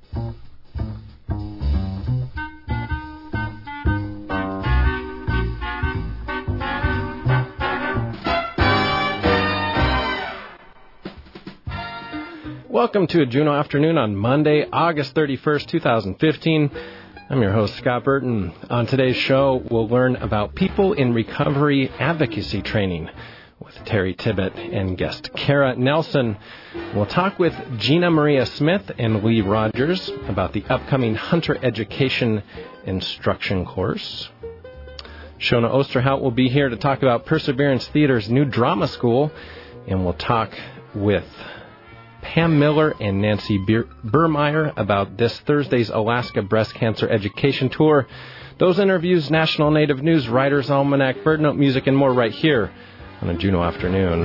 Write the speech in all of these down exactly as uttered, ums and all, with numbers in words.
Welcome to a Juneau Afternoon on Monday, August thirty-first, twenty fifteen. I'm your host, Scott Burton. On today's show, we'll learn about people in recovery advocacy training with Terry Tibbett and guest Kara Nelson. We'll talk with Gina Maria Smith and Lee Rogers about the upcoming Hunter Education Instruction course. Shona Osterhout will be here to talk about Perseverance Theater's new drama school, and we'll talk with Pam Miller and Nancy Burmeyer about this Thursday's Alaska Breast Cancer Education Tour. Those interviews, National Native News, Writer's Almanac, Bird Note music, and more right here on a Juneau Afternoon.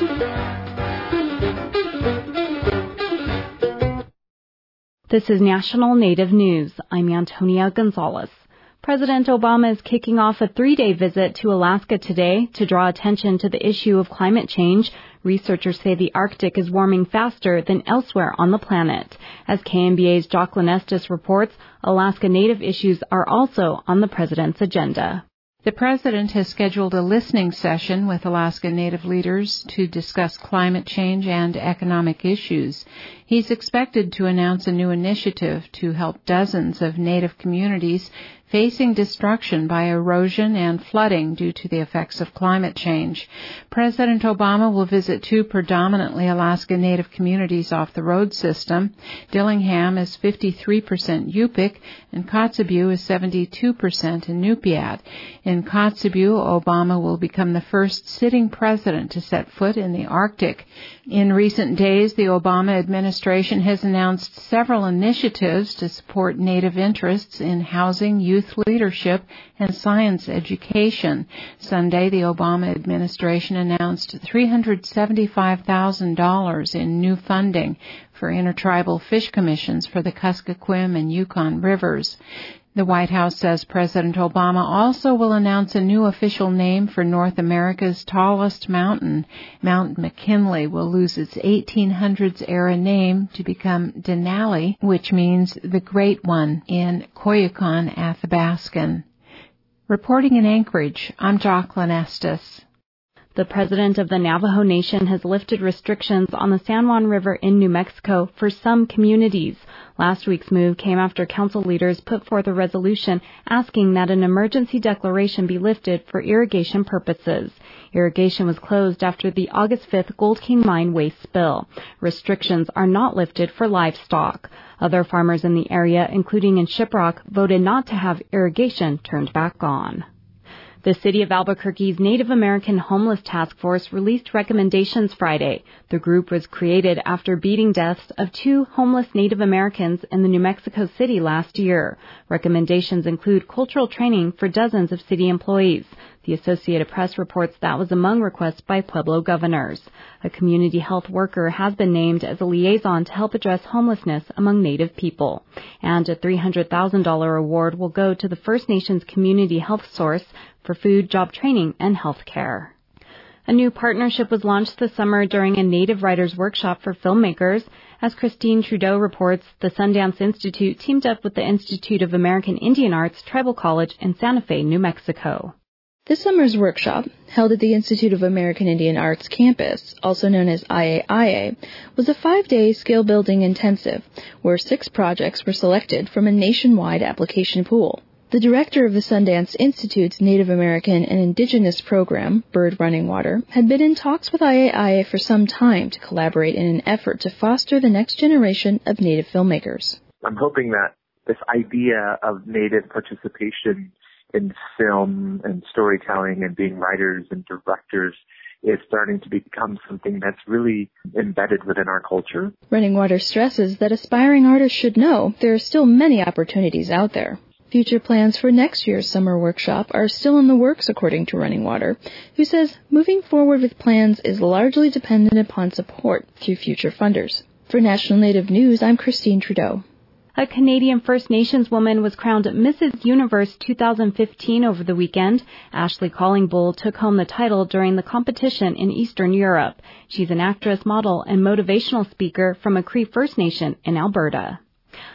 This is National Native News. I'm Antonia Gonzalez. President Obama is kicking off a three-day visit to Alaska today to draw attention to the issue of climate change. Researchers say the Arctic is warming faster than elsewhere on the planet. As K M B A's Jocelyn Estes reports, Alaska Native issues are also on the president's agenda. The president has scheduled a listening session with Alaska Native leaders to discuss climate change and economic issues. He's expected to announce a new initiative to help dozens of Native communities facing destruction by erosion and flooding due to the effects of climate change. President Obama will visit two predominantly Alaska Native communities off the road system. Dillingham is fifty-three percent Yupik, and Kotzebue is seventy-two percent Inupiat. In Kotzebue, Obama will become the first sitting president to set foot in the Arctic. In recent days, the Obama administration has announced several initiatives to support Native interests in housing, youth leadership, and science education. Sunday, the Obama administration announced three hundred seventy-five thousand dollars in new funding for intertribal fish commissions for the Kuskokwim and Yukon rivers. The White House says President Obama also will announce a new official name for North America's tallest mountain. Mount McKinley will lose its eighteen hundreds-era name to become Denali, which means the Great One in Koyukon Athabascan. Reporting in Anchorage, I'm Jocelyn Estes. The president of the Navajo Nation has lifted restrictions on the San Juan River in New Mexico for some communities. Last week's move came after council leaders put forth a resolution asking that an emergency declaration be lifted for irrigation purposes. Irrigation was closed after the August fifth Gold King mine waste spill. Restrictions are not lifted for livestock. Other farmers in the area, including in Shiprock, voted not to have irrigation turned back on. The City of Albuquerque's Native American Homeless Task Force released recommendations Friday. The group was created after beating deaths of two homeless Native Americans in the New Mexico City last year. Recommendations include cultural training for dozens of city employees. The Associated Press reports that was among requests by Pueblo governors. A community health worker has been named as a liaison to help address homelessness among Native people. And a three hundred thousand dollars award will go to the First Nations Community Health Source for food, job training, and health care. A new partnership was launched this summer during a Native Writers Workshop for filmmakers. As Christine Trudeau reports, the Sundance Institute teamed up with the Institute of American Indian Arts Tribal College in Santa Fe, New Mexico. This summer's workshop, held at the Institute of American Indian Arts campus, also known as I A I A, was a five-day skill-building intensive, where six projects were selected from a nationwide application pool. The director of the Sundance Institute's Native American and Indigenous program, Bird Running Water, had been in talks with I A I A for some time to collaborate in an effort to foster the next generation of Native filmmakers. I'm hoping that this idea of Native participation in film and storytelling and being writers and directors is starting to become something that's really embedded within our culture. Running Water stresses that aspiring artists should know there are still many opportunities out there. Future plans for next year's summer workshop are still in the works, according to Running Water, who says moving forward with plans is largely dependent upon support through future funders. For National Native News, I'm Christine Trudeau. A Canadian First Nations woman was crowned Missus Universe two thousand fifteen over the weekend. Ashley Collingbull took home the title during the competition in Eastern Europe. She's an actress, model, and motivational speaker from a Cree First Nation in Alberta.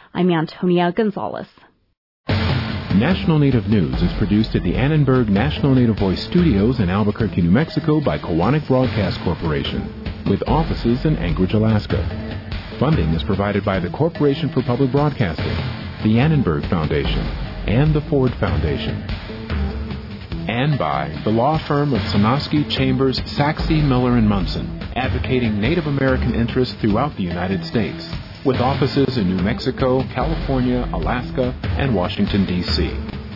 I'm Antonia Gonzalez. National Native News is produced at the Annenberg National Native Voice Studios in Albuquerque, New Mexico by Kowanik Broadcast Corporation, with offices in Anchorage, Alaska. Funding is provided by the Corporation for Public Broadcasting, the Annenberg Foundation, and the Ford Foundation. And by the law firm of Sonosky, Chambers, Saxe, Miller and Munson, advocating Native American interests throughout the United States, with offices in New Mexico, California, Alaska, and Washington, D C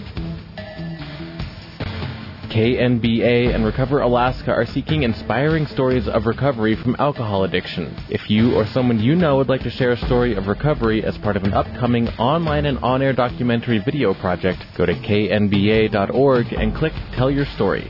K N B A and Recover Alaska are seeking inspiring stories of recovery from alcohol addiction. If you or someone you know would like to share a story of recovery as part of an upcoming online and on-air documentary video project, go to K N B A dot org and click Tell Your Story.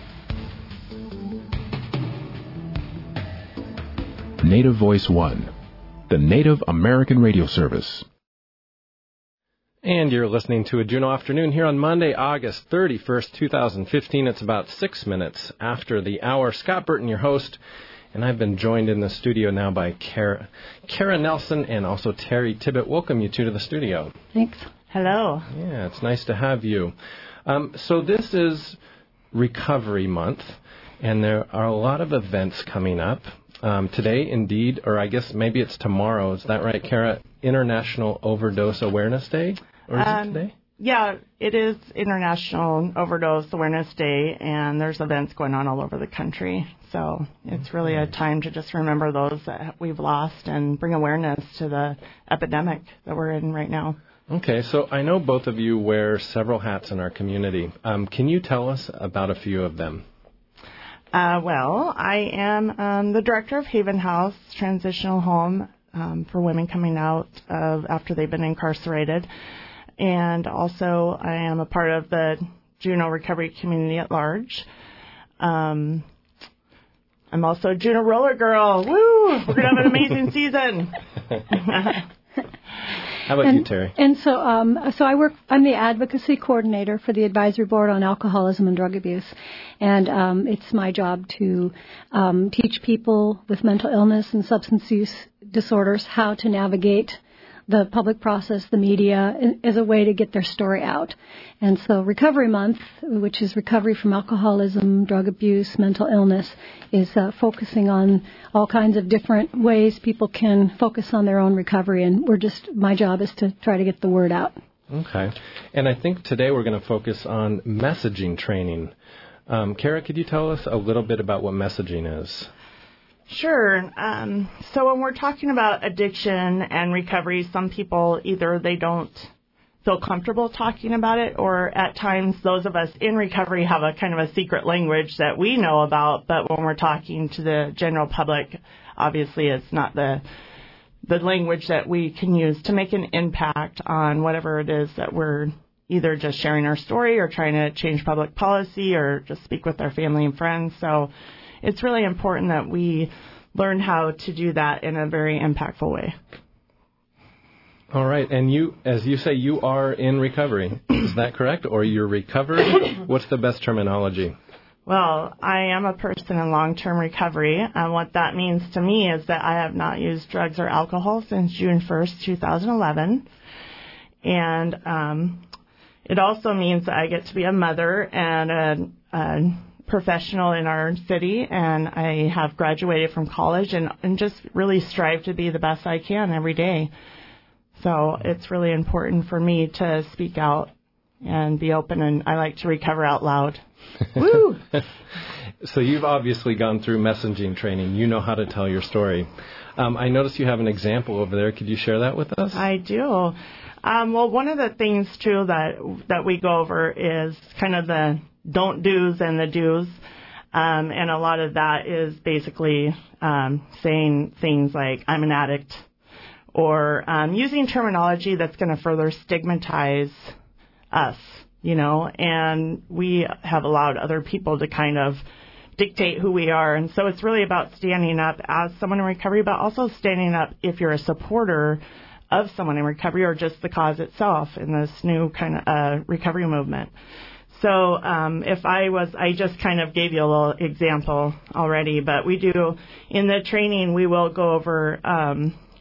Native Voice One, the Native American Radio Service. And you're listening to a Juneau Afternoon here on Monday, August thirty-first, twenty fifteen. It's about six minutes after the hour. Scott Burton, your host, and I've been joined in the studio now by Kara, Kara Nelson and also Terry Tibbett. Welcome you two to the studio. Thanks. Hello. Yeah, it's nice to have you. Um, so this is Recovery Month, and there are a lot of events coming up. Um, today, indeed, or I guess maybe it's tomorrow. Is that right, Kara? International Overdose Awareness Day? Or is um, it today? Yeah, it is International Overdose Awareness Day, and there's events going on all over the country. So it's really a time to just remember those that we've lost and bring awareness to the epidemic that we're in right now. Okay, so I know both of you wear several hats in our community. Um, can you tell us about a few of them? Uh, well, I am um, the director of Haven House Transitional Home um, for women coming out of after they've been incarcerated. And also I am a part of the Juneau recovery community at large. Um, I'm also a Juneau roller girl. Woo! We're going to have an amazing season. How about and, you, Terry? And so, um, so I work. I'm the advocacy coordinator for the Advisory Board on Alcoholism and Drug Abuse, and um, it's my job to um, teach people with mental illness and substance use disorders how to navigate the public process, the media, as a way to get their story out. And so Recovery Month, which is recovery from alcoholism, drug abuse, mental illness, is uh, focusing on all kinds of different ways people can focus on their own recovery. And we're just, my job is to try to get the word out. Okay. And I think today we're going to focus on messaging training. Um, Kara, could you tell us a little bit about what messaging is? Sure. Um, so when we're talking about addiction and recovery, some people either they don't feel comfortable talking about it, or at times those of us in recovery have a kind of a secret language that we know about, but when we're talking to the general public, obviously it's not the the language that we can use to make an impact on whatever it is that we're either just sharing our story or trying to change public policy or just speak with our family and friends. So it's really important that we learn how to do that in a very impactful way. All right. And you, as you say, you are in recovery. Is that correct? Or you're recovered? What's the best terminology? Well, I am a person in long-term recovery. And what that means to me is that I have not used drugs or alcohol since June first, twenty eleven. And um, it also means that I get to be a mother and a, a professional in our city, and I have graduated from college and, and just really strive to be the best I can every day. So it's really important for me to speak out and be open, and I like to recover out loud. Woo! So you've obviously gone through messaging training. You know how to tell your story. Um, I noticed you have an example over there. Could you share that with us? I do. Um, well, one of the things, too, that that we go over is kind of the don't do's and the do's. Um, and a lot of that is basically um, saying things like, I'm an addict, or um, using terminology that's going to further stigmatize us, you know, and we have allowed other people to kind of dictate who we are. And so it's really about standing up as someone in recovery, but also standing up if you're a supporter of someone in recovery or just the cause itself in this new kind of uh, recovery movement. So um, if I was, I just kind of gave you a little example already, but we do, in the training, we will go over um,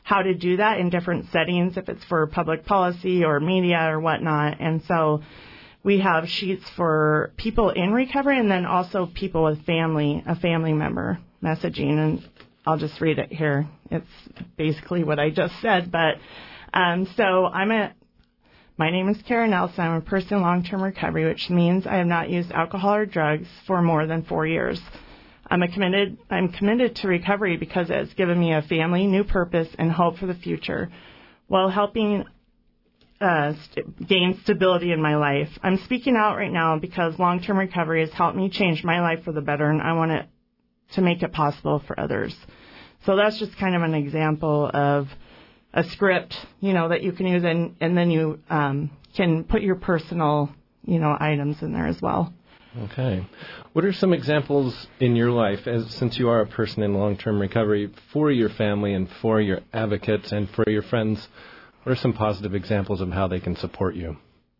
how to do that in different settings, if it's for public policy or media or whatnot. And so we have sheets for people in recovery and then also people with family, a family member messaging. And I'll just read it here. It's basically what I just said. But um, so I'm a, my name is Kara Nelson. I'm a person in long-term recovery, which means I have not used alcohol or drugs for more than four years. I'm a committed. I'm committed to recovery because it has given me a family, new purpose, and hope for the future, while helping uh, st- gain stability in my life. I'm speaking out right now because long-term recovery has helped me change my life for the better, and I want it to make it possible for others. So that's just kind of an example of a script, you know, that you can use, and, and then you um, can put your personal, you know, items in there as well. Okay. What are some examples in your life, as since you are a person in long-term recovery, for your family and for your advocates and for your friends? What are some positive examples of how they can support you?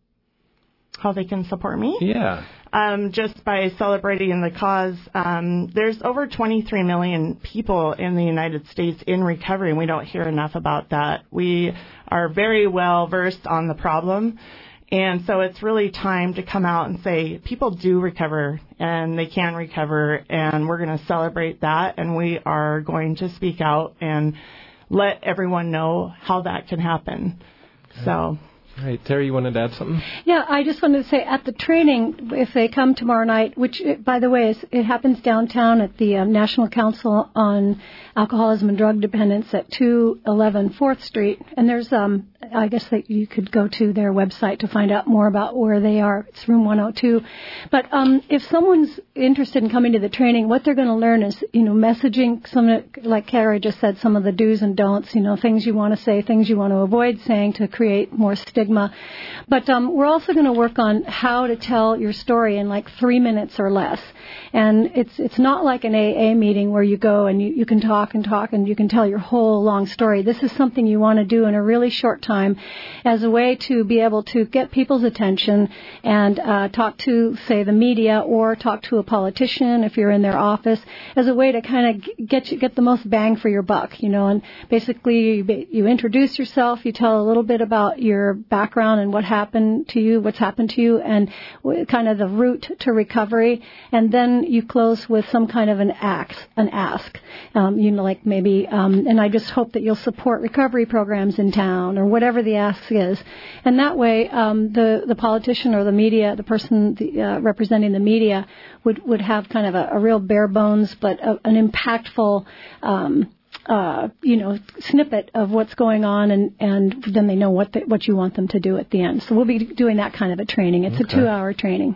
How they can support me? Yeah. Um, just by celebrating the cause. Um, there's over twenty-three million people in the United States in recovery, and we don't hear enough about that. We are very well versed on the problem. And so it's really time to come out and say people do recover and they can recover, and we're going to celebrate that, and we are going to speak out and let everyone know how that can happen. Okay. So. All right. Terry, you wanted to add something? Yeah, I just wanted to say at the training, if they come tomorrow night, which, by the way, is, it happens downtown at the uh, National Council on Alcoholism and Drug Dependence at two eleven fourth Street. And there's, um, I guess that you could go to their website to find out more about where they are. It's room one oh two. But um, if someone's interested in coming to the training, what they're going to learn is, you know, messaging, some, like Kara just said, some of the do's and don'ts, you know, things you want to say, things you want to avoid saying to create more stigma. But um, we're also going to work on how to tell your story in like three minutes or less. And it's it's not like an A A meeting where you go and you, you can talk and talk and you can tell your whole long story. This is something you want to do in a really short time as a way to be able to get people's attention and uh, talk to, say, the media or talk to a politician if you're in their office, as a way to kind of get you, get the most bang for your buck, you know. And basically you, you introduce yourself, you tell a little bit about your background and what happened to you, what's happened to you, and kind of the route to recovery, and then you close with some kind of an ask, an ask, um, you know, like maybe, um, and I just hope that you'll support recovery programs in town or whatever the ask is, and that way um, the the politician or the media, the person the, uh, representing the media, would would have kind of a, a real bare bones but a, an impactful. Um, Uh, you know, snippet of what's going on, and, and then they know what the, what you want them to do at the end. So we'll be doing that kind of a training. It's okay. A two-hour training.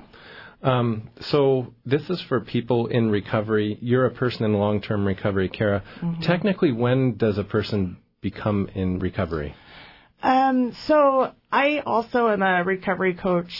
Um, so this is for people in recovery. You're a person in long-term recovery, Kara. Mm-hmm. Technically, when does a person become in recovery? Um, so I also am a recovery coach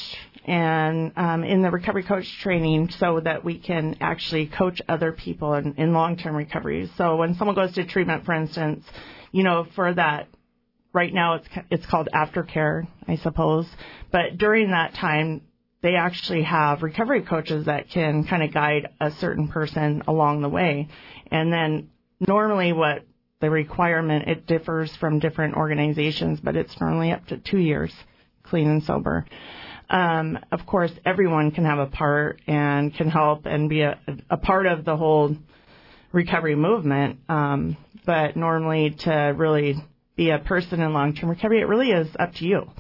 and um, in the recovery coach training so that we can actually coach other people in, in long-term recovery. So when someone goes to treatment, for instance, you know, for that, right now it's it's called aftercare, I suppose. But during that time, they actually have recovery coaches that can kind of guide a certain person along the way. And then normally what the requirement, it differs from different organizations, but it's normally up to two years, clean and sober. Um, of course, everyone can have a part and can help and be a, a part of the whole recovery movement. Um, but normally to really be a person in long-term recovery, it really is up to you.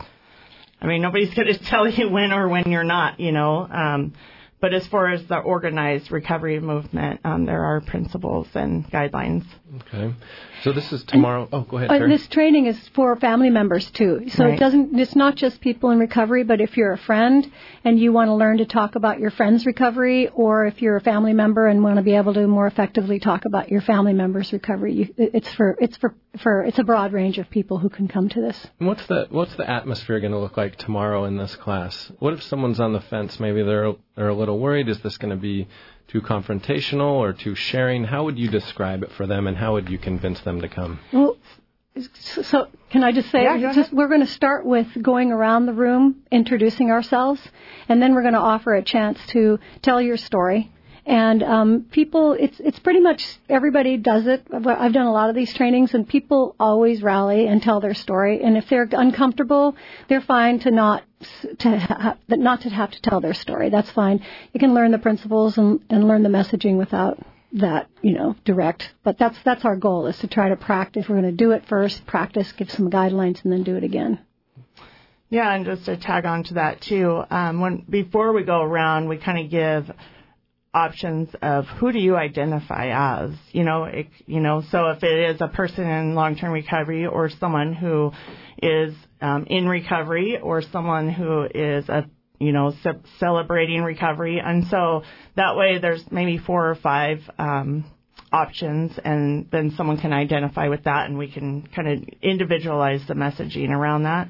I mean, nobody's going to tell you when or when you're not, you know. Um, but as far as the organized recovery movement, um, there are principles and guidelines. Okay. So this is tomorrow. And, oh, go ahead, Karen. This training is for family members, too. So right. it doesn't. It's not just people in recovery, but if you're a friend and you want to learn to talk about your friend's recovery, or if you're a family member and want to be able to more effectively talk about your family member's recovery, you, it's for it's for, for it's a broad range of people who can come to this. And what's the what's the atmosphere going to look like tomorrow in this class? What if someone's on the fence? Maybe they're they're a little worried. Is this going to be too confrontational or too sharing? How would you describe it for them, and how would you convince them to come? Well, so can I just say, yeah, just, we're going to start with going around the room, introducing ourselves, and then we're going to offer a chance to tell your story. And um, people, it's it's pretty much everybody does it. I've I've done a lot of these trainings, and people always rally and tell their story. And if they're uncomfortable, they're fine to not to ha- not to have to tell their story. That's fine. You can learn the principles and, and learn the messaging without that, you know, direct. But that's that's our goal, is to try to practice. We're going to do it first, practice, give some guidelines, and then do it again. Yeah, and just to tag on to that too, um, when before we go around, we kind of give options of who do you identify as, you know, it, you know, so if it is a person in long-term recovery or someone who is um, in recovery or someone who is a, you know, ce- celebrating recovery. And so that way there's maybe four or five um, options, and then someone can identify with that, and we can kind of individualize the messaging around that.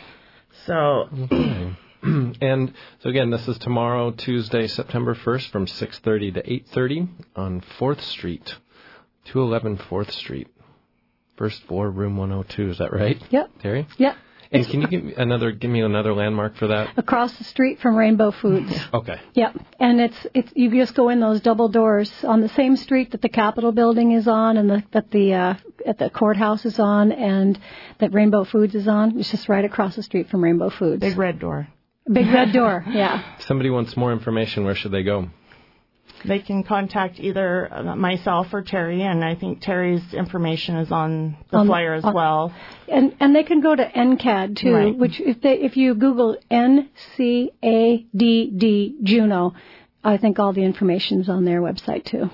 So... Okay. And so, again, this is tomorrow, Tuesday, September first, from six thirty to eight thirty on fourth Street, two eleven fourth Street, first floor, room one oh two. Is that right? Yep. Terry? Yep. And can you give me another give me another landmark for that? Across the street from Rainbow Foods. Okay. Yep. And it's it's you just go in those double doors on the same street that the Capitol building is on, and the, that the uh, at the courthouse is on, and that Rainbow Foods is on. It's just right across the street from Rainbow Foods. Big red door. Big red door, yeah. If somebody wants more information, where should they go? They can contact either myself or Terry, and I think Terry's information is on the on, flyer as on, well. And and they can go to N C A D too, right. which if they if you Google N C A D D Juneau, I think all the information's on their website too.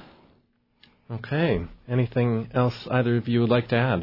Okay. Anything else either of you would like to add?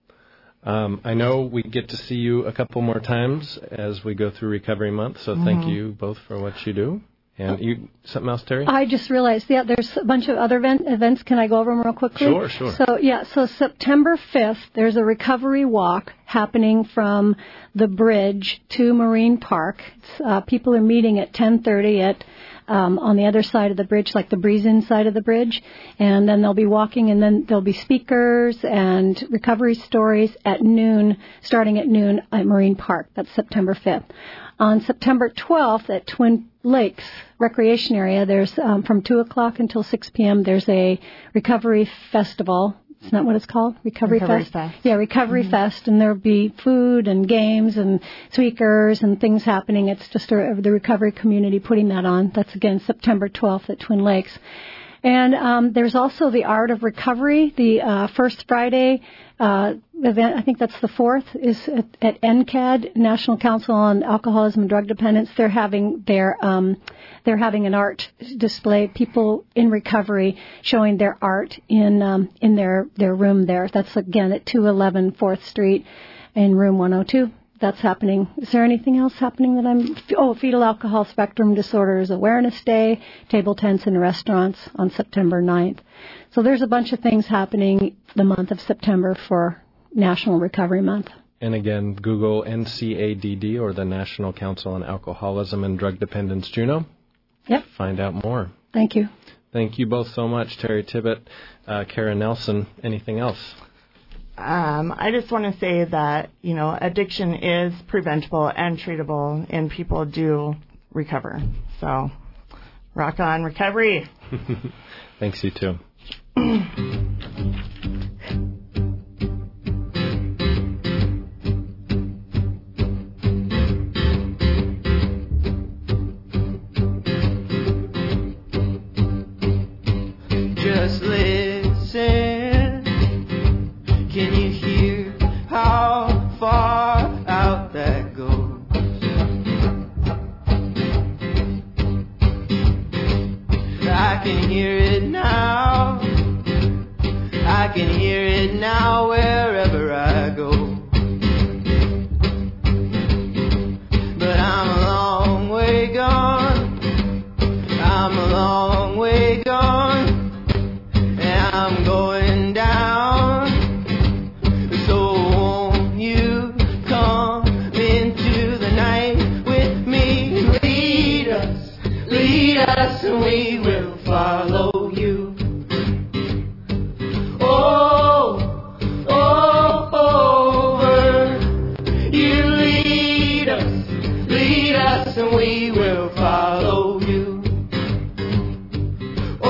Um, I know we get to see you a couple more times as we go through Recovery Month, so mm-hmm. thank you both for what you do. And you, something else, Terry? I just realized, yeah, there's a bunch of other event, events. Can I go over them real quickly? Sure, sure. So, yeah, so September fifth, there's a recovery walk happening from the bridge to Marine Park. It's, uh, people are meeting at ten thirty at Um, on the other side of the bridge, like the breeze-in side of the bridge. And then they'll be walking, and then there'll be speakers and recovery stories at noon, starting at noon at Marine Park. That's September fifth. On September twelfth at Twin Lakes Recreation Area, there's um, from two o'clock until six p.m., there's a recovery festival. Isn't that what it's called? Recovery, Recovery Fest? Fest. Yeah, Recovery mm-hmm. Fest, and there'll be food and games and speakers and things happening. It's just a, the recovery community putting that on. That's, again, September twelfth at Twin Lakes. And um, there's also the Art of Recovery, the uh, first Friday uh, event. I think that's the fourth, is at, at N C A D, National Council on Alcoholism and Drug Dependence. They're having their um, they're having an art display. People in recovery showing their art in um, in their their room there. That's again at two eleven fourth Street, in room one oh two. That's happening. Is there anything else happening that I'm... Oh, Fetal Alcohol Spectrum Disorders Awareness Day, table tents in restaurants on September ninth. So there's a bunch of things happening the month of September for National Recovery Month. And again, Google N C A D D, or the National Council on Alcoholism and Drug Dependence Juneau. Yep. Find out more. Thank you. Thank you both so much, Terry Tibbett, uh, Kara Nelson. Anything else? Um, I just want to say that, you know, addiction is preventable and treatable, and people do recover. So, rock on recovery. Thanks, you too. Just listen. Can you hear how far out that goes? I can hear it now. I can hear it now wherever I go. But I'm a long way gone. I'm a long way gone. And I'm going down. Us and we will follow you. Oh, oh, over. You lead us, lead us and we will follow you.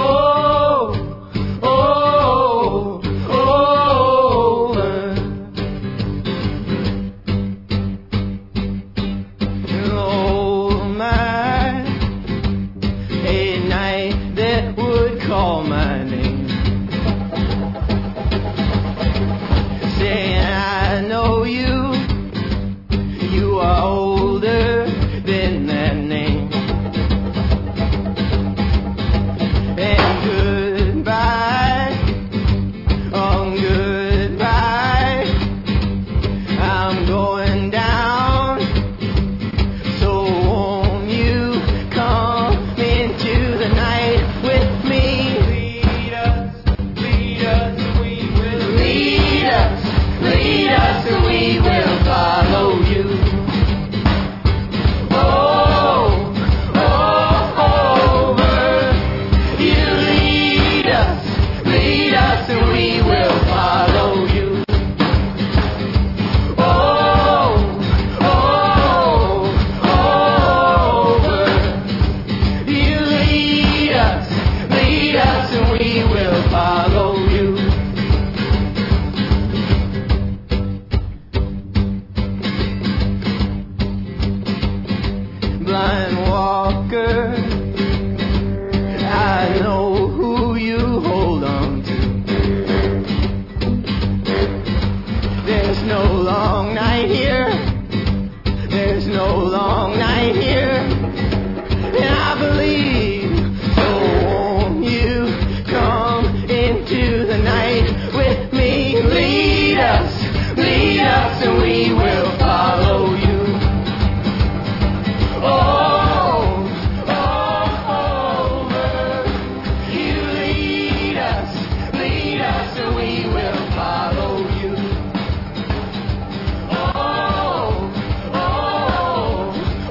line walker. I know who you hold on to. There's no long night here. There's no long night here. And I believe, so won't you come into the night with me? Lead us, lead us, and we will follow you. Oh, oh, over. You lead us, lead us, and we will follow you. Oh, oh,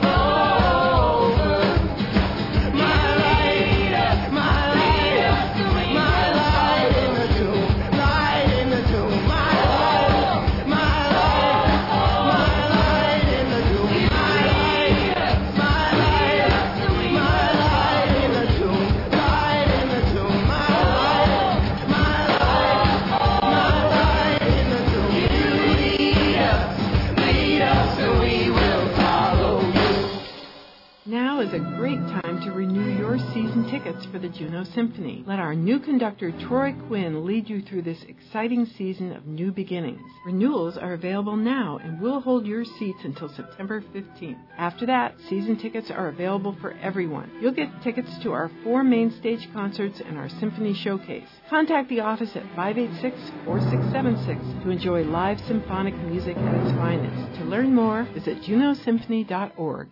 over. My light, my light, my light in the tomb, light in the tomb. My light, my light, my light in the tomb. My light, my light, my light in the tomb, light in the tomb. My light, my light, my light in the tomb. You lead us, lead us, and we will follow you. Now is a great time to renew your season tickets for the Juneau Symphony. Let our new conductor, Troy Quinn, lead you through this exciting season of new beginnings. Renewals are available now and will hold your seats until September fifteenth. After that, season tickets are available for everyone. You'll get tickets to our four main stage concerts and our symphony showcase. Contact the office at five eight six, four six seven six to enjoy live symphonic music at its finest. To learn more, visit juneau symphony dot org.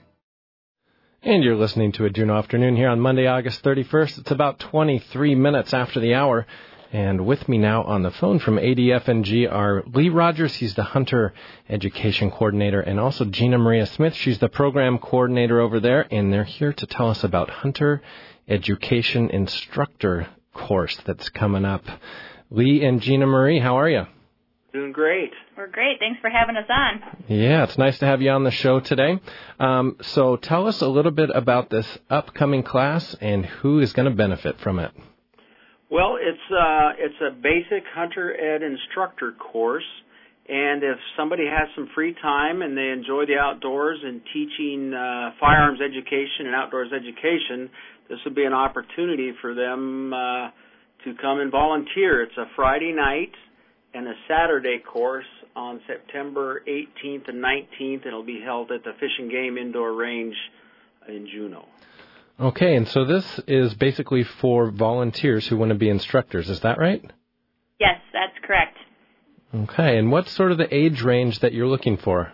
And you're listening to a Juneau Afternoon here on Monday, August thirty-first. It's about twenty-three minutes after the hour. And with me now on the phone from A D F N G are Lee Rogers. He's the Hunter Education Coordinator, and also Gina Maria Smith. She's the Program Coordinator over there. And they're here to tell us about Hunter Education Instructor course that's coming up. Lee and Gina Marie, how are you? Doing great. We're great. Thanks for having us on. Yeah, it's nice to have you on the show today. Um, so tell us a little bit about this upcoming class and who is going to benefit from it. Well, it's uh, it's a basic Hunter Ed instructor course, and if somebody has some free time and they enjoy the outdoors and teaching uh, firearms education and outdoors education, this would be an opportunity for them uh, to come and volunteer. It's a Friday night and a Saturday course on September eighteenth and nineteenth. It'll be held at the Fish and Game Indoor Range in Juneau. Okay, and so this is basically for volunteers who want to be instructors. Is that right? Yes, that's correct. Okay, and what's sort of the age range that you're looking for?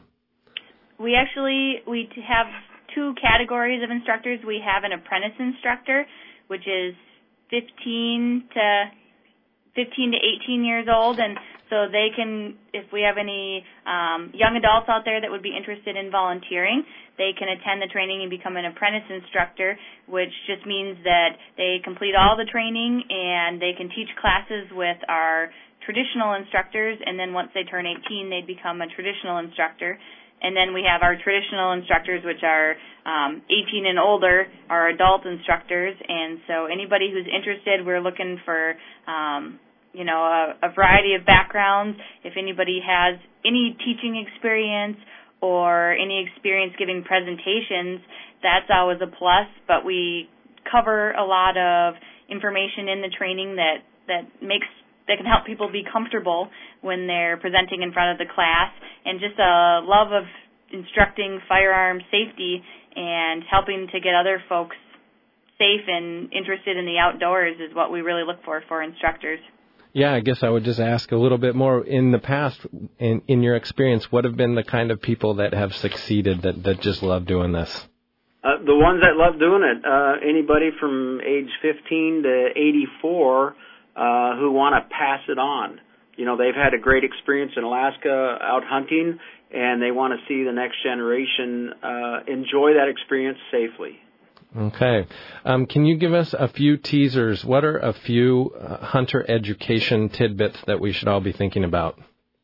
We actually we have two categories of instructors. We have an apprentice instructor, which is fifteen to fifteen to eighteen years old, and so they can, if we have any um, young adults out there that would be interested in volunteering, they can attend the training and become an apprentice instructor, which just means that they complete all the training and they can teach classes with our traditional instructors, and then once they turn eighteen, they'd become a traditional instructor. And then we have our traditional instructors, which are um, eighteen and older, our adult instructors. And so anybody who's interested, we're looking for, um, you know, a, a variety of backgrounds. If anybody has any teaching experience or any experience giving presentations, that's always a plus. But we cover a lot of information in the training that, that makes that can help people be comfortable when they're presenting in front of the class, and just a love of instructing firearm safety and helping to get other folks safe and interested in the outdoors is what we really look for for instructors. Yeah, I guess I would just ask a little bit more. In the past, in, in your experience, what have been the kind of people that have succeeded that, that just love doing this? Uh, the ones that love doing it, uh, anybody from age fifteen to eighty-four uh, who want to pass it on. You know, they've had a great experience in Alaska out hunting, and they want to see the next generation uh, enjoy that experience safely. Okay. Um, can you give us a few teasers? What are a few uh, hunter education tidbits that we should all be thinking about?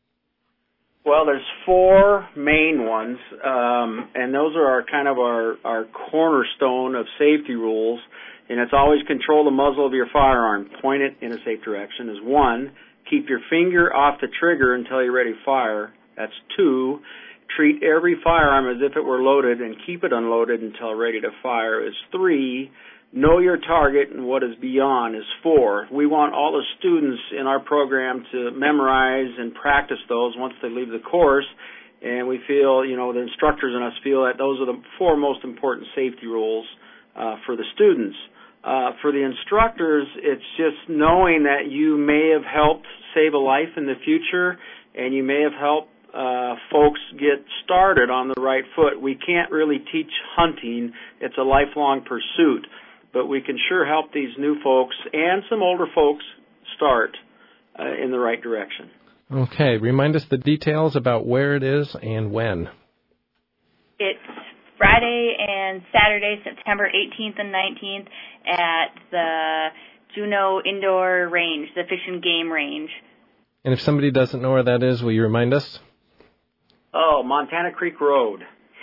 Well, there's four main ones, um, and those are our kind of our, our cornerstone of safety rules, and it's always control the muzzle of your firearm, point it in a safe direction, is one. Keep your finger off the trigger until you're ready to fire. That's two. treat every firearm as if it were loaded and keep it unloaded until ready to fire is three. Know your target and what is beyond is four. We want all the students in our program to memorize and practice those once they leave the course, and we feel, you know, the instructors and us feel that those are the four most important safety rules uh, for the students. Uh, for the instructors, it's just knowing that you may have helped save a life in the future, and you may have helped uh, folks get started on the right foot. We can't really teach hunting. It's a lifelong pursuit. But we can sure help these new folks and some older folks start uh, in the right direction. Okay. Remind us the details about where it is and when. It's Friday and Saturday, September eighteenth and nineteenth at the Juneau Indoor Range, the Fish and Game Range. And if somebody doesn't know where that is, will you remind us? Oh, Montana Creek Road.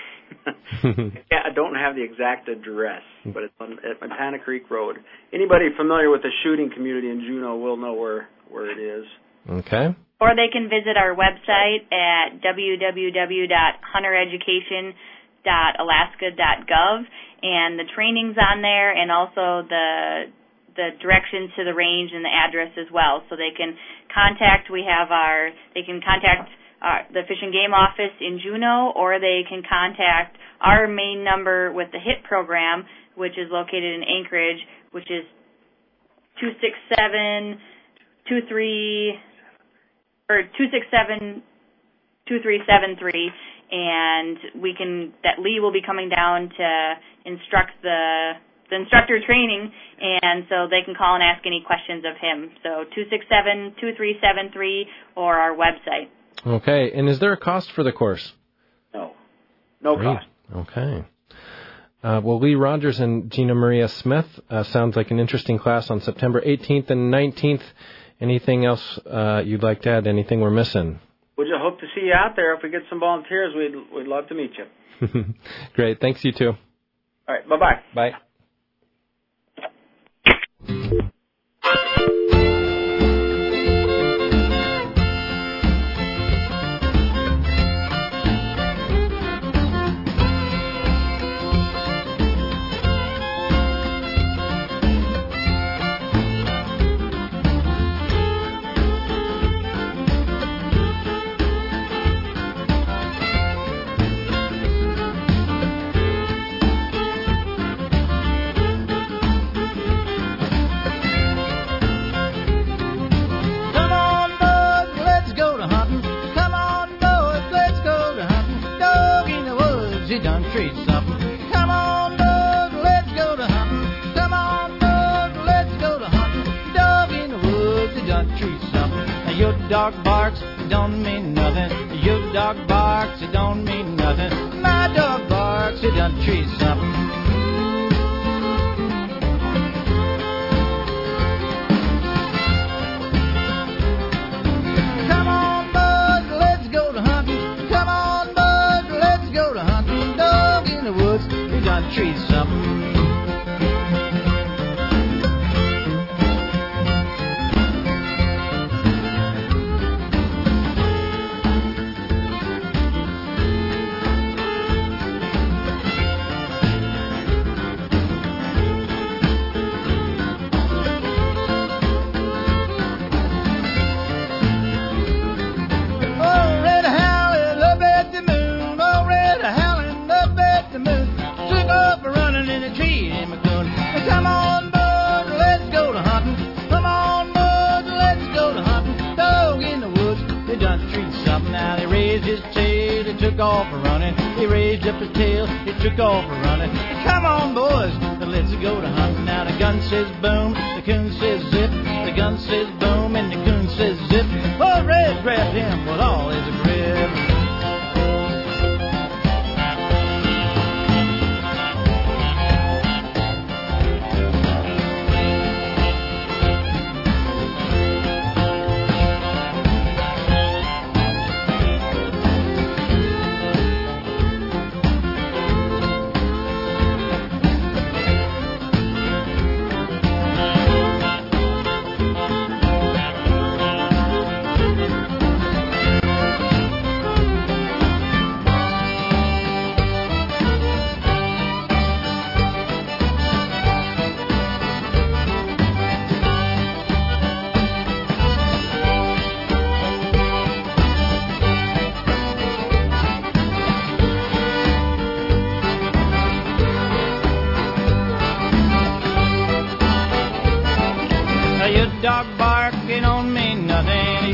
Yeah, I don't have the exact address, but it's on at Montana Creek Road. Anybody familiar with the shooting community in Juneau will know where, where it is. Okay. Or they can visit our website at w w w dot hunter education dot alaska dot gov, and the training's on there, and also the the directions to the range and the address as well. So they can contact. We have our. They can contact. Uh, the Fish and Game office in Juneau, or they can contact our main number with the HIT program, which is located in Anchorage, which is two six seven, two three, or two six seven, two three seven three, and we can, that Lee will be coming down to instruct the the instructor training, and so they can call and ask any questions of him. So two six seven, two three seven three, or our website. Okay, and is there a cost for the course? No. No Great. cost. Okay. Uh, well, Lee Rogers and Gina Maria Smith, uh, sounds like an interesting class on September eighteenth and nineteenth. Anything else uh, you'd like to add? Anything we're missing? We just hope to see you out there. If we get some volunteers, we'd, we'd love to meet you. Great. Thanks, you too. All right. Bye-bye. Bye. Dog barks, it don't mean nothing. Your dog barks, it don't mean nothing. My dog barks, it done treat something. Come on, bud, let's go to hunting. Come on, bud, let's go to hunting. Dog in the woods, it done treat something. Off running, he raised up his tail, he took off running. Come on, boys, let's go to hunting. Now the gun says boom, the coon says zip, the gun says boom, and the coon says zip. Oh, Red grabbed him with all his grip.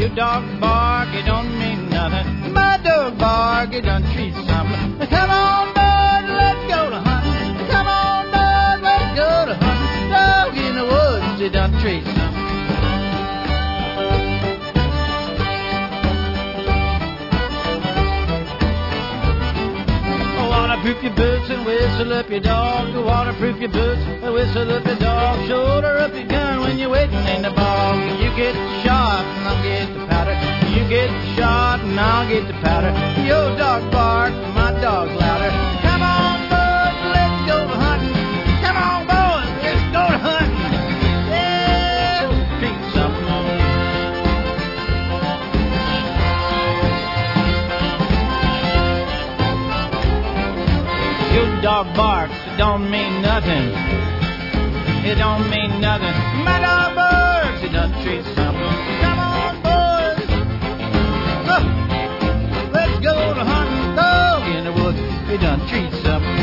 Your dog bark, it don't mean nothing. My dog bark, it done treat something. Come on, bud, let's go to hunting. Come on, bud, let's go to hunting. Dog in the woods, it done treat something. Waterproof your boots and whistle up your dog. Waterproof your boots and whistle up your dog. Shoulder up your gun when you're waiting in the bog. You get the shot and I'll get the powder. You get the shot and I'll get the powder. Your dog bark, my dog's louder. Come on, bud, let's go to hunting. Come on, boys, let's go to hunting. Yeah, treat something. Your dog barks, it don't mean nothing. It don't mean nothing. My dog barks, it doesn't treat something. Come on, boys. Oh, let's go to hunting. Dog in the woods, it doesn't treat something.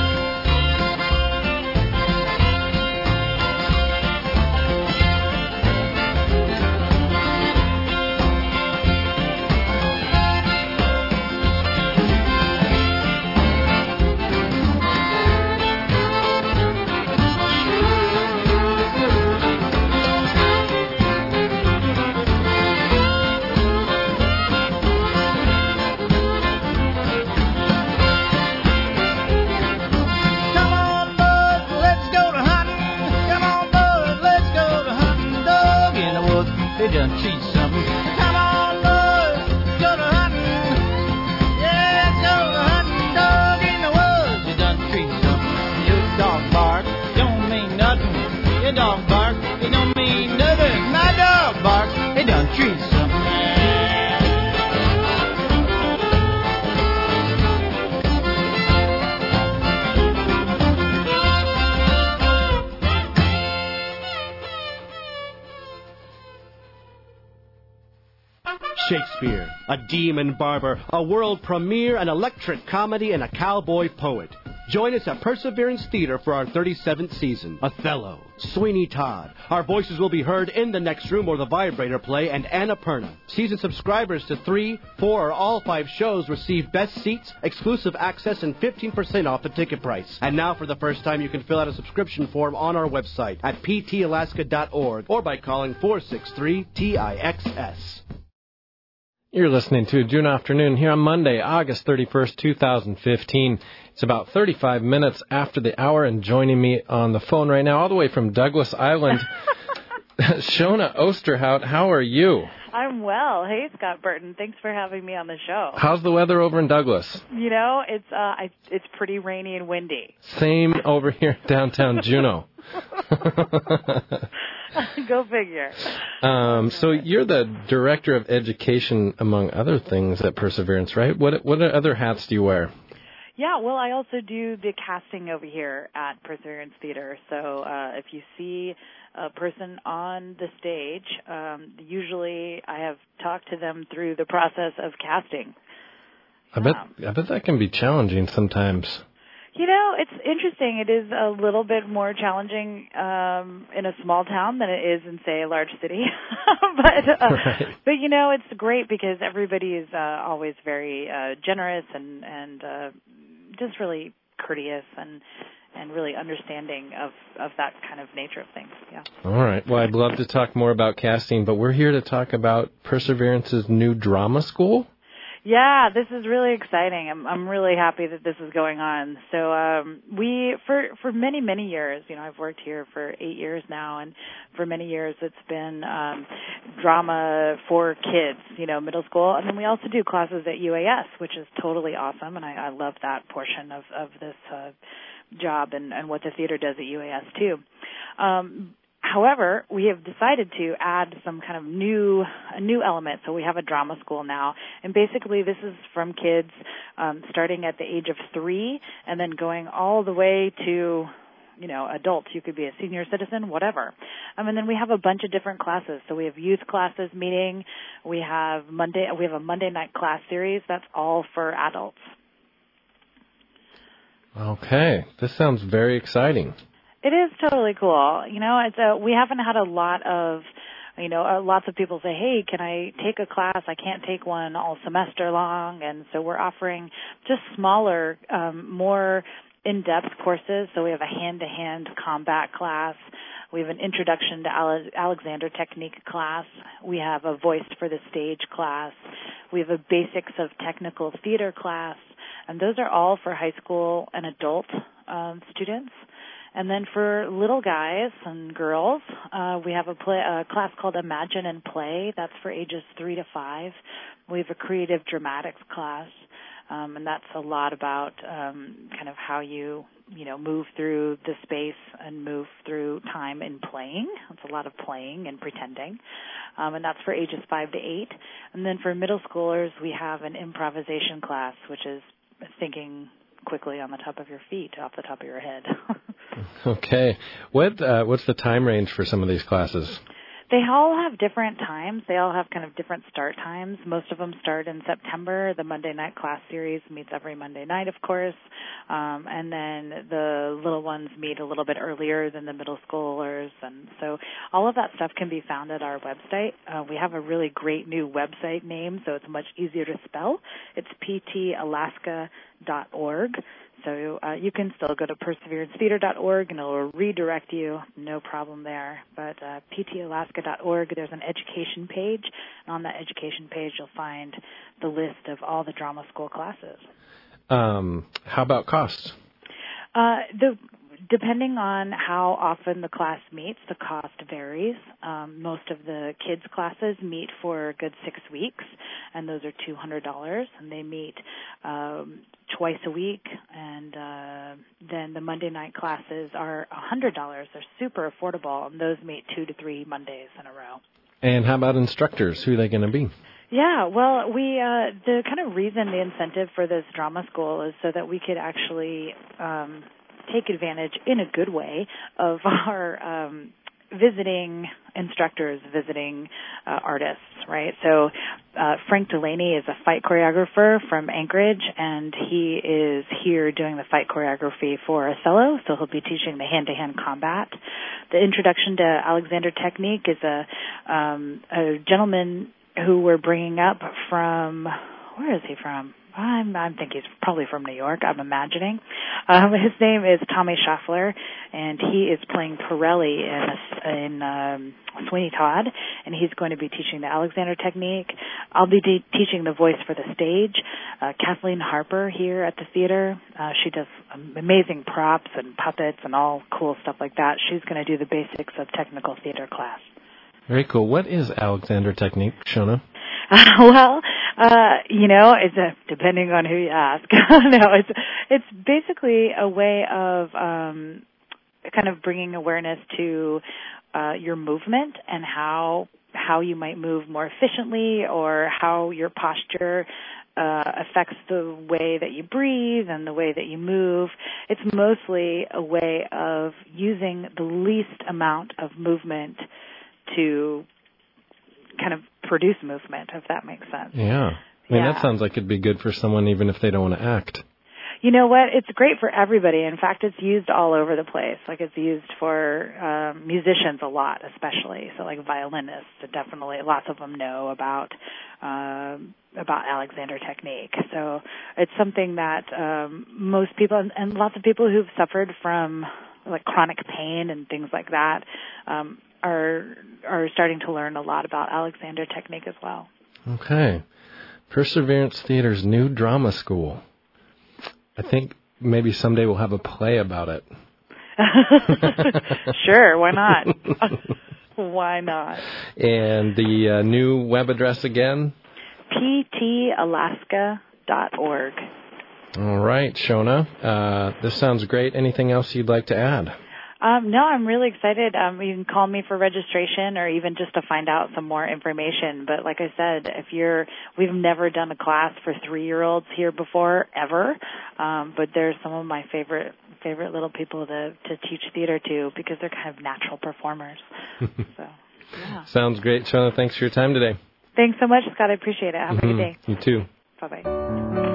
Shakespeare, a demon barber, a world premiere, an electric comedy, and a cowboy poet. Join us at Perseverance Theater for our thirty-seventh season. Othello, Sweeney Todd. Our voices will be heard in The Next Room or The Vibrator Play, and Annapurna. Season subscribers to three, four, or all five shows receive best seats, exclusive access, and fifteen percent off the ticket price. And now, for the first time, you can fill out a subscription form on our website at p t alaska dot org or by calling four six three T I X S. You're listening to June Afternoon here on Monday, August thirty-first, two thousand fifteen. It's about thirty-five minutes after the hour, and joining me on the phone right now, all the way from Douglas Island, Shona Osterhout. How are you? I'm well. Hey, Scott Burton. Thanks for having me on the show. How's the weather over in Douglas? You know, it's uh, I, it's pretty rainy and windy. Same over here in downtown Juneau. Go figure. Um, so you're the director of education, among other things, at Perseverance, right? What what other hats do you wear? Yeah, well, I also do the casting over here at Perseverance Theater. So uh, if you see a person on the stage, um, usually I have talked to them through the process of casting. I bet I bet that can be challenging sometimes. You know, it's interesting. It is a little bit more challenging um, in a small town than it is in, say, a large city. but, uh, right. but you know, it's great because everybody is uh, always very uh, generous and and uh, just really courteous and and really understanding of, of that kind of nature of things. Yeah. All right. Well, I'd love to talk more about casting, but we're here to talk about Perseverance's new drama school. Yeah, this is really exciting. I'm I'm really happy that this is going on. So um, we for for many many years, you know, I've worked here for eight years now, and for many years it's been um, drama for kids, you know, middle school, and then we also do classes at U A S, which is totally awesome, and I, I love that portion of of this uh, job and and what the theater does at U A S too. Um, However, we have decided to add some kind of new a new element. So we have a drama school now, and basically this is from kids um, starting at the age of three and then going all the way to, you know, adults. You could be a senior citizen, whatever. Um, and then we have a bunch of different classes. So we have youth classes meeting. We have Monday. We have a Monday night class series. That's all for adults. Okay, this sounds very exciting. It is totally cool. You know, it's a, we haven't had a lot of You know, uh, lots of people say, hey, can I take a class? I can't take one all semester long. And so we're offering just smaller, um, more in-depth courses. So we have a hand-to-hand combat class. We have an introduction to Ale- Alexander Technique class. We have a voice for the stage class. We have a basics of technical theater class. And those are all for high school and adult um, students. And then for little guys and girls, uh, we have a, play, a class called Imagine and Play. That's for ages three to five. We have a creative dramatics class. Um, and that's a lot about um, kind of how you, you know, move through the space and move through time in playing. It's a lot of playing and pretending. Um, and that's for ages five to eight. And then for middle schoolers, we have an improvisation class, which is thinking quickly on the top of your feet, off the top of your head. Okay. What uh, what's the time range for some of these classes? They all have different times. They all have kind of different start times. Most of them start in September. The Monday night class series meets every Monday night, of course. Um, and then the little ones meet a little bit earlier than the middle schoolers. And so all of that stuff can be found at our website. Uh, we have a really great new website name, so it's much easier to spell. It's p t alaska dot org. So uh, you can still go to perseverance theater dot org and it will redirect you, no problem there. But uh, p t alaska dot org, there's an education page, and on that education page you'll find the list of all the drama school classes. Um, how about costs? Uh, the Depending on how often the class meets, the cost varies. Um, most of the kids' classes meet for a good six weeks, and those are two hundred dollars, and they meet um, twice a week. And uh, then the Monday night classes are one hundred dollars. They're super affordable, and those meet two to three Mondays in a row. And how about instructors? Who are they going to be? Yeah, well, we uh, the kind of reason, the incentive for this drama school is so that we could actually um, take advantage in a good way of our um, visiting instructors, visiting uh, artists, right? So uh, Frank Delaney is a fight choreographer from Anchorage, and he is here doing the fight choreography for Othello, so he'll be teaching the hand-to-hand combat. The introduction to Alexander Technique is a, um, a gentleman who we're bringing up from, where is he from? I'm, I'm thinking he's probably from New York, I'm imagining. Um, his name is Tommy Schaffler, and he is playing Pirelli in, a, in um, Sweeney Todd, and he's going to be teaching the Alexander Technique. I'll be de- teaching the voice for the stage. Uh, Kathleen Harper here at the theater, uh, she does amazing props and puppets and all cool stuff like that. She's going to do the basics of technical theater class. Very cool. What is Alexander Technique, Shona? Uh, well, uh, you know, it's a, depending on who you ask. no, it's it's basically a way of um, kind of bringing awareness to uh, your movement and how how you might move more efficiently, or how your posture uh, affects the way that you breathe and the way that you move. It's mostly a way of using the least amount of movement to kind of produce movement, if that makes sense. Yeah. I mean, yeah. that sounds like it'd be good for someone even if they don't want to act. You know what? It's great for everybody. In fact, it's used all over the place. Like, it's used for um, musicians a lot, especially. So, like, violinists, definitely, lots of them know about um, about Alexander Technique. So it's something that um, most people, and, and lots of people who've suffered from, like, chronic pain and things like that, um, are are starting to learn a lot about Alexander Technique as well. Okay. Perseverance Theater's new drama school. I think maybe someday we'll have a play about it. Sure, why not? Why not? And the uh, new web address again? p t alaska dot org. All right, Shona. Uh, this sounds great. Anything else you'd like to add? Um, no, I'm really excited. Um, you can call me for registration or even just to find out some more information. But like I said, if you're, we've never done a class for three-year-olds here before, ever. Um, but they're some of my favorite favorite little people to, to teach theater to, because they're kind of natural performers. So, yeah. Sounds great, Shona. Thanks for your time today. Thanks so much, Scott. I appreciate it. Have Mm-hmm. a good day. You too. Bye-bye.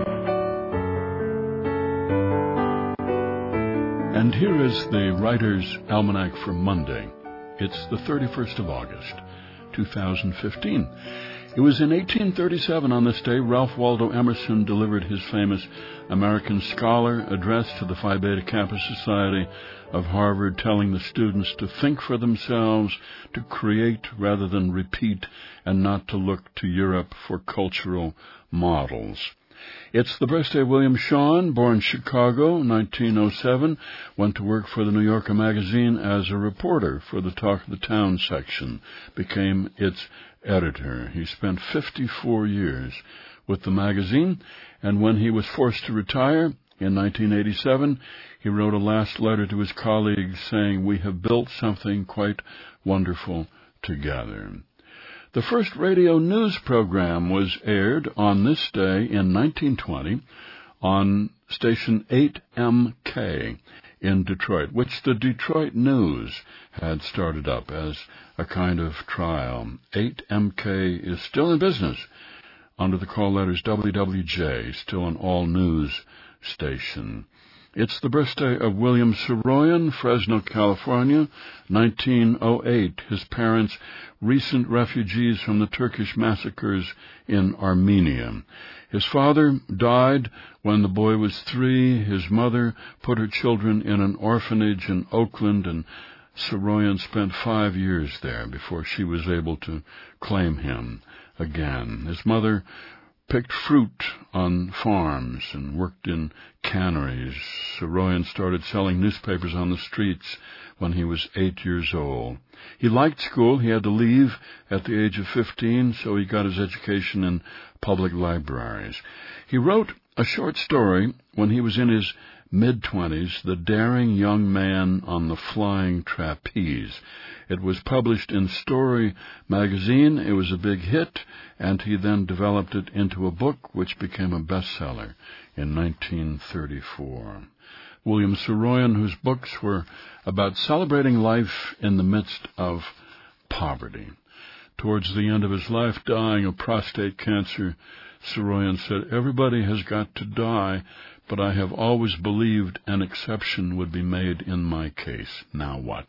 And here is the Writer's Almanac for Monday. It's the thirty-first of August, two thousand fifteen. It was in eighteen thirty-seven on this day Ralph Waldo Emerson delivered his famous American Scholar address to the Phi Beta Kappa Society of Harvard, telling the students to think for themselves, to create rather than repeat, and not to look to Europe for cultural models. It's the birthday of William Shawn, born Chicago, nineteen oh seven, went to work for the New Yorker magazine as a reporter for the Talk of the Town section, became its editor. He spent fifty-four years with the magazine, and when he was forced to retire in nineteen eighty-seven, he wrote a last letter to his colleagues saying, "We have built something quite wonderful together." The first radio news program was aired on this day in nineteen twenty on station eight M K in Detroit, which the Detroit News had started up as a kind of trial. eight M K is still in business under the call letters W W J, still an all-news station. It's the birthday of William Saroyan, Fresno, California, nineteen oh eight. His parents, recent refugees from the Turkish massacres in Armenia. His father died when the boy was three. His mother put her children in an orphanage in Oakland, and Saroyan spent five years there before she was able to claim him again. His mother picked fruit on farms and worked in canneries. Saroyan started selling newspapers on the streets when he was eight years old. He liked school. He had to leave at the age of fifteen, so he got his education in public libraries. He wrote a short story when he was in his mid-twenties, The Daring Young Man on the Flying Trapeze. It was published in Story magazine. It was a big hit, and he then developed it into a book which became a bestseller in nineteen thirty-four. William Saroyan, whose books were about celebrating life in the midst of poverty. Towards the end of his life, dying of prostate cancer, Saroyan said, "Everybody has got to die, but I have always believed an exception would be made in my case. Now what?"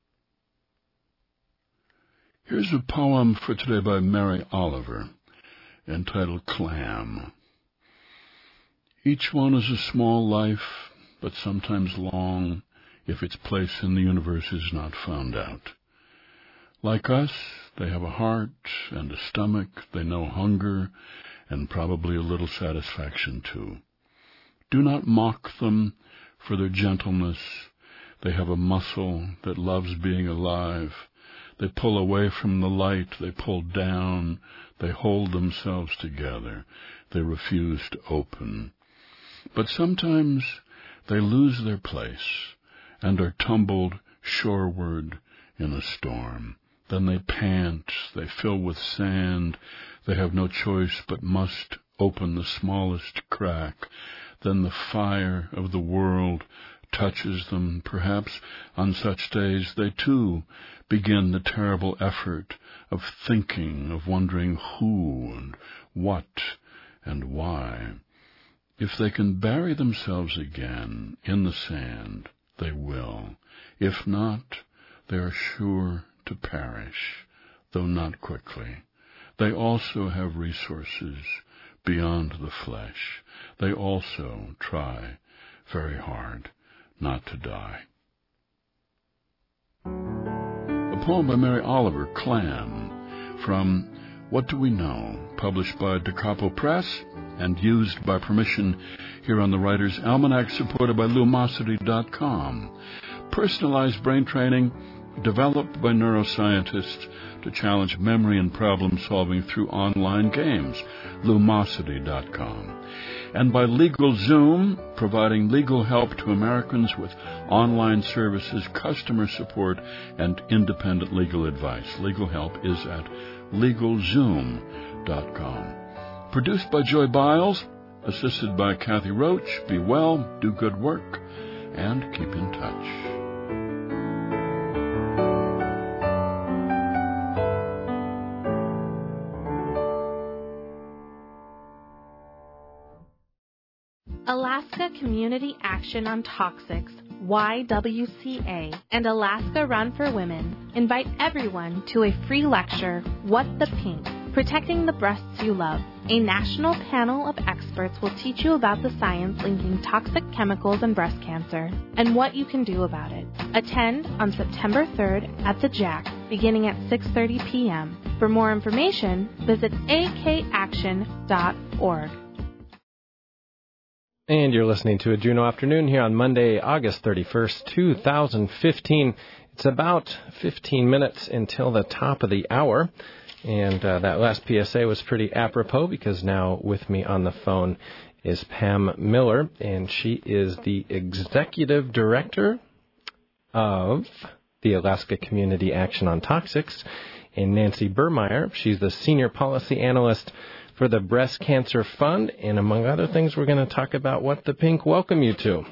Here's a poem for today by Mary Oliver, entitled Clam. Each one is a small life, but sometimes long, if its place in the universe is not found out. Like us, they have a heart and a stomach. They know hunger and probably a little satisfaction too. Do not mock them for their gentleness. They have a muscle that loves being alive. They pull away from the light. They pull down. They hold themselves together. They refuse to open. But sometimes they lose their place and are tumbled shoreward in a storm. Then they pant. They fill with sand. They have no choice but must open the smallest crack. Then the fire of the world touches them. Perhaps on such days they too begin the terrible effort of thinking, of wondering who and what and why. If they can bury themselves again in the sand, they will. If not, they are sure to perish, though not quickly. They also have resources beyond the flesh. They also try very hard not to die. A poem by Mary Oliver, Clam, from What Do We Know, published by Da Capo Press and used by permission here on the Writer's Almanac, supported by Lumosity dot com. Personalized brain training developed by neuroscientists to challenge memory and problem solving through online games, Lumosity dot com. And by LegalZoom, providing legal help to Americans with online services, customer support, and independent legal advice. Legal help is at LegalZoom dot com. Produced by Joy Biles, assisted by Kathy Roach. Be well, do good work, and keep in touch. Alaska Community Action on Toxics Y W C A, and Alaska Run for Women invite everyone to a free lecture, What the Pink? Protecting the Breasts You Love. A national panel of experts will teach you about the science linking toxic chemicals and breast cancer and what you can do about it. Attend on September third at the Jack, beginning at six thirty p.m. For more information, visit a k action dot org. And you're listening to a Juneau Afternoon here on Monday, August thirty-first, two thousand fifteen. It's about fifteen minutes until the top of the hour. And uh, that last P S A was pretty apropos because now with me on the phone is Pam Miller, and she is the Executive Director of the Alaska Community Action on Toxics. And Nancy Burmeyer, she's the Senior Policy Analyst for the Breast Cancer Fund. And among other things, we're going to talk about What the Pink. Welcome, you two.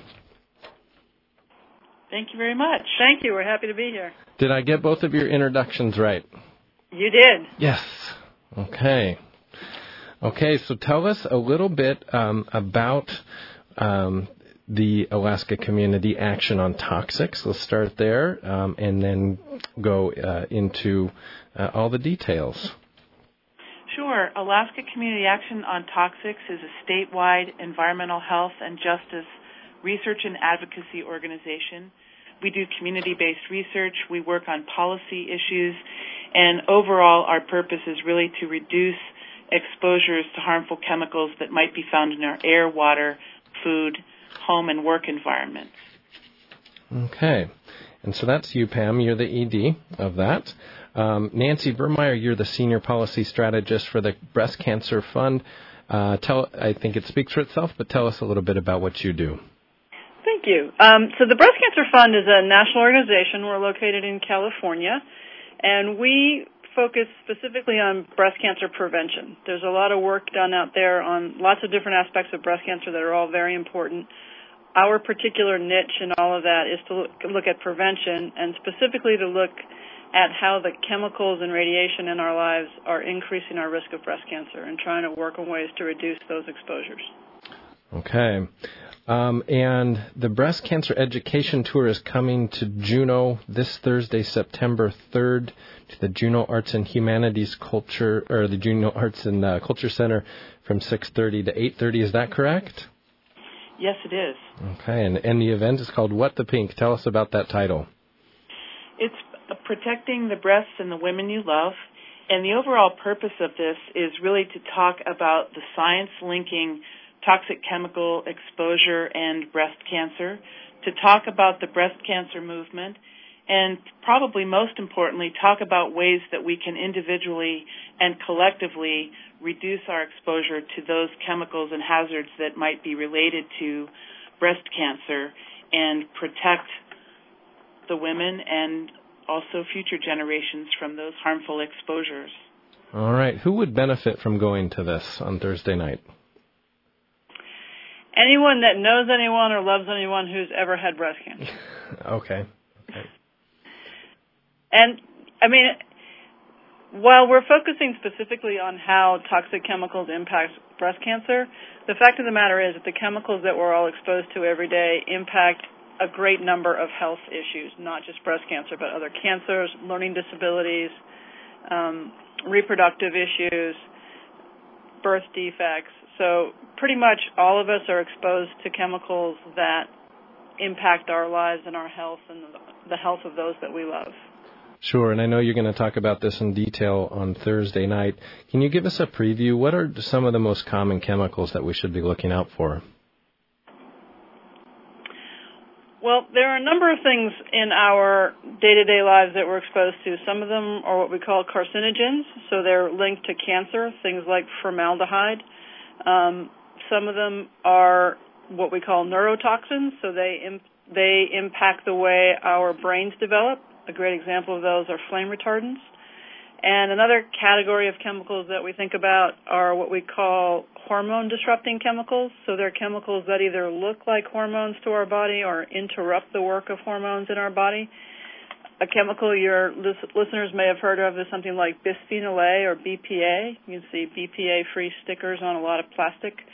Thank you very much. Thank you. We're happy to be here. Did I get both of your introductions right? You did. Yes. Okay. Okay, so tell us a little bit um, about um, the Alaska Community Action on Toxics. Let's start there um, and then go uh, into uh, all the details. Sure. Alaska Community Action on Toxics is a statewide environmental health and justice research and advocacy organization. We do community-based research. We work on policy issues. And overall, our purpose is really to reduce exposures to harmful chemicals that might be found in our air, water, food, home, and work environments. Okay. And so that's you, Pam. You're the E D of that. Um, Nancy Burmeyer, you're the Senior Policy Strategist for the Breast Cancer Fund. Uh, tell, I think it speaks for itself, but tell us a little bit about what you do. Thank you. Um, so the Breast Cancer Fund is a national organization. We're located in California, and we focus specifically on breast cancer prevention. There's a lot of work done out there on lots of different aspects of breast cancer that are all very important. Our particular niche in all of that is to look, look at prevention, and specifically to look at how the chemicals and radiation in our lives are increasing our risk of breast cancer and trying to work on ways to reduce those exposures. Okay. Um, and the Breast Cancer Education Tour is coming to Juneau this Thursday, September third, to the Juneau Arts and Humanities Culture, or the Juneau Arts and uh, Culture Center from six thirty to eight thirty. Is that correct? Yes, it is. Okay. And, and the event is called What the Pink? Tell us about that title. It's protecting the breasts and the women you love. And the overall purpose of this is really to talk about the science linking toxic chemical exposure and breast cancer, to talk about the breast cancer movement, and probably most importantly, talk about ways that we can individually and collectively reduce our exposure to those chemicals and hazards that might be related to breast cancer and protect the women and also future generations from those harmful exposures. All right. Who would benefit from going to this on Thursday night? Anyone that knows anyone or loves anyone who's ever had breast cancer. Okay. Okay. And, I mean, while we're focusing specifically on how toxic chemicals impact breast cancer, the fact of the matter is that the chemicals that we're all exposed to every day impact a great number of health issues, not just breast cancer, but other cancers, learning disabilities, um, reproductive issues, birth defects. So pretty much all of us are exposed to chemicals that impact our lives and our health and the health of those that we love. Sure, and I know you're going to talk about this in detail on Thursday night. Can you give us a preview? What are some of the most common chemicals that we should be looking out for? Well, there are a number of things in our day-to-day lives that we're exposed to. Some of them are what we call carcinogens, so they're linked to cancer, things like formaldehyde. Um, some of them are what we call neurotoxins, so they imp- they impact the way our brains develop. A great example of those are flame retardants. And another category of chemicals that we think about are what we call hormone-disrupting chemicals. So they're chemicals that either look like hormones to our body or interrupt the work of hormones in our body. A chemical your lis- listeners may have heard of is something like bisphenol A or B P A. You can see B P A-free stickers on a lot of plastic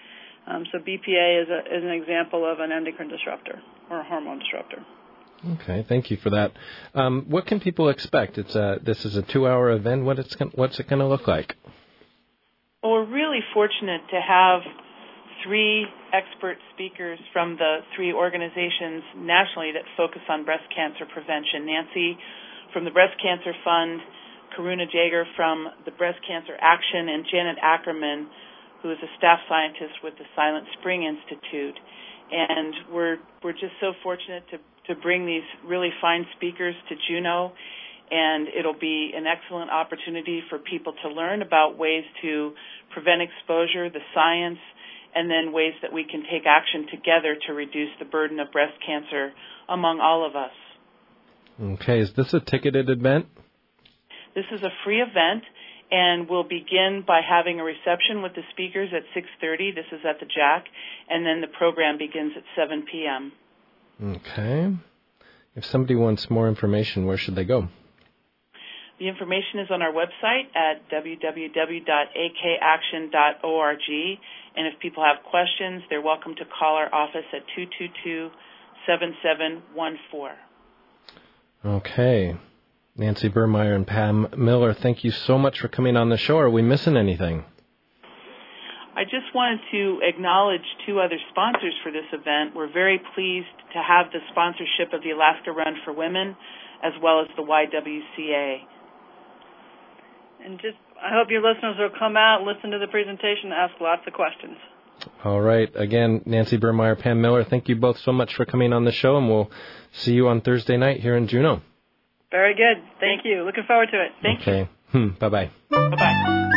Um, so B P A is, a, is an example of an endocrine disruptor or a hormone disruptor. Okay, thank you for that. Um, what can people expect? It's a, this is a two-hour event. What it's what's it going to look like? Well, we're really fortunate to have three expert speakers from the three organizations nationally that focus on breast cancer prevention. Nancy from the Breast Cancer Fund, Karuna Jager from the Breast Cancer Action, and Janet Ackerman, who is a staff scientist with the Silent Spring Institute. And we're we're just so fortunate to, to bring these really fine speakers to Juneau, and it'll be an excellent opportunity for people to learn about ways to prevent exposure, the science, and then ways that we can take action together to reduce the burden of breast cancer among all of us. Okay, is this a ticketed event? This is a free event, and we'll begin by having a reception with the speakers at six thirty. This is at the Jack, and then the program begins at seven p.m. Okay. If somebody wants more information, where should they go? The information is on our website at w w w dot a k action dot org, and if people have questions, they're welcome to call our office at two two two, seven seven one four. Okay. Nancy Burmeyer and Pam Miller, thank you so much for coming on the show. Are we missing anything? I just wanted to acknowledge two other sponsors for this event. We're very pleased to have the sponsorship of the Alaska Run for Women as well as the Y W C A. And just, I hope your listeners will come out, listen to the presentation, ask lots of questions. All right. Again, Nancy Burmeyer, Pam Miller, thank you both so much for coming on the show, and we'll see you on Thursday night here in Juneau. Very good. Thank you. Looking forward to it. Thank okay. you. Hmm. Bye-bye. Bye-bye.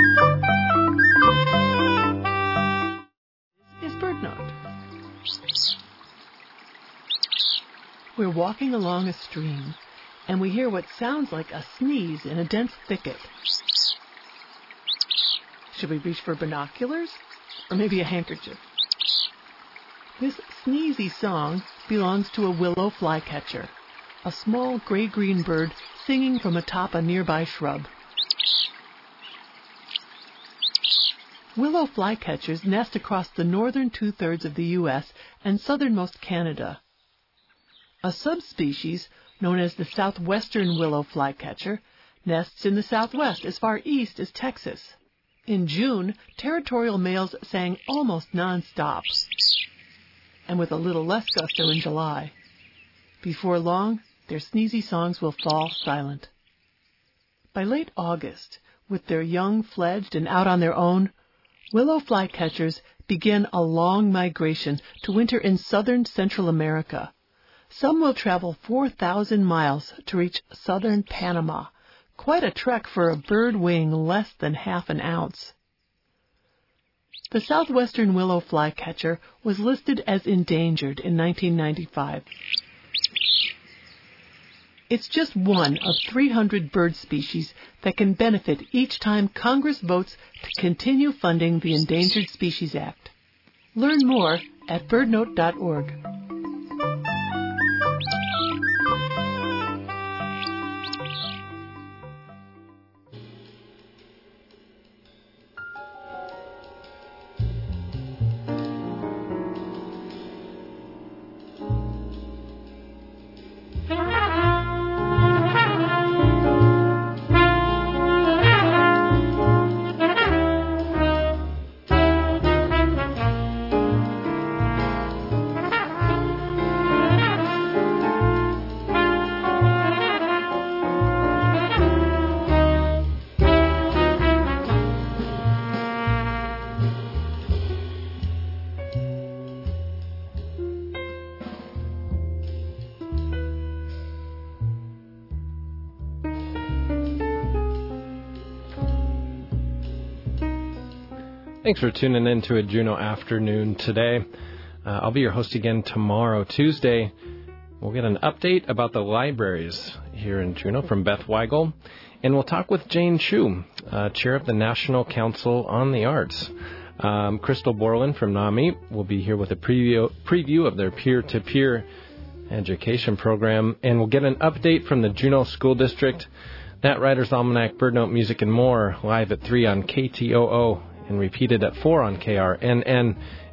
This is BirdNote. We're walking along a stream, and we hear what sounds like a sneeze in a dense thicket. Should we reach for binoculars? Or maybe a handkerchief? This sneezy song belongs to a willow flycatcher, a small gray-green bird singing from atop a nearby shrub. Willow flycatchers nest across the northern two-thirds of the U S and southernmost Canada. A subspecies, known as the southwestern willow flycatcher, nests in the southwest as far east as Texas. In June, territorial males sang almost nonstop, and with a little less gusto in July. Before long, their sneezy songs will fall silent. By late August, with their young fledged and out on their own, willow flycatchers begin a long migration to winter in southern Central America. Some will travel four thousand miles to reach southern Panama, quite a trek for a bird weighing less than half an ounce. The southwestern willow flycatcher was listed as endangered in nineteen ninety-five. It's just one of three hundred bird species that can benefit each time Congress votes to continue funding the Endangered Species Act. Learn more at bird note dot org. Thanks for tuning in to a Juneau afternoon today. Uh, I'll be your host again tomorrow, Tuesday. We'll get an update about the libraries here in Juneau from Beth Weigel, and we'll talk with Jane Chu, uh, chair of the National Council on the Arts. Um, Crystal Borland from NAMI will be here with a preview, preview of their peer-to-peer education program, and we'll get an update from the Juneau School District, That Writer's Almanac, BirdNote Music, and more live at three on K T O O and repeated at four on K R N N.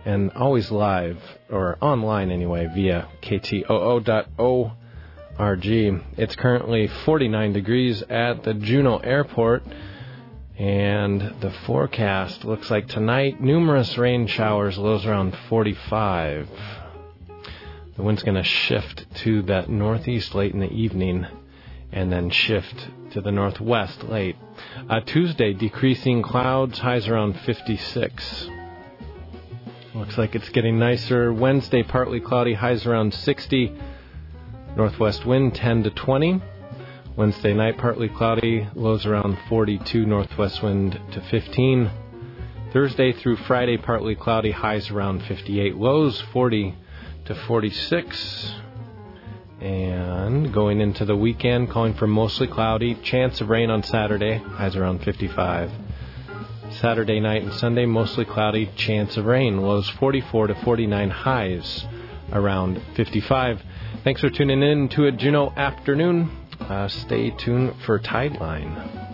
and always live, or online anyway, via K T O O dot org. It's currently forty-nine degrees at the Juneau Airport, and the forecast looks like tonight, numerous rain showers, lows around forty-five. The wind's going to shift to the northeast late in the evening, and then shift to the northwest late. Uh, Tuesday, decreasing clouds, highs around fifty-six. Looks like it's getting nicer. Wednesday, partly cloudy, highs around sixty. Northwest wind ten to twenty. Wednesday night, partly cloudy, lows around forty-two. Northwest wind to fifteen. Thursday through Friday, partly cloudy, highs around fifty-eight. Lows forty to forty-six. And going into the weekend, calling for mostly cloudy. Chance of rain on Saturday, highs around fifty-five. Saturday night and Sunday, mostly cloudy, chance of rain. Lows forty-four to forty-nine, highs around fifty-five. Thanks for tuning in to a Juneau Afternoon. Uh, stay tuned for Tideline.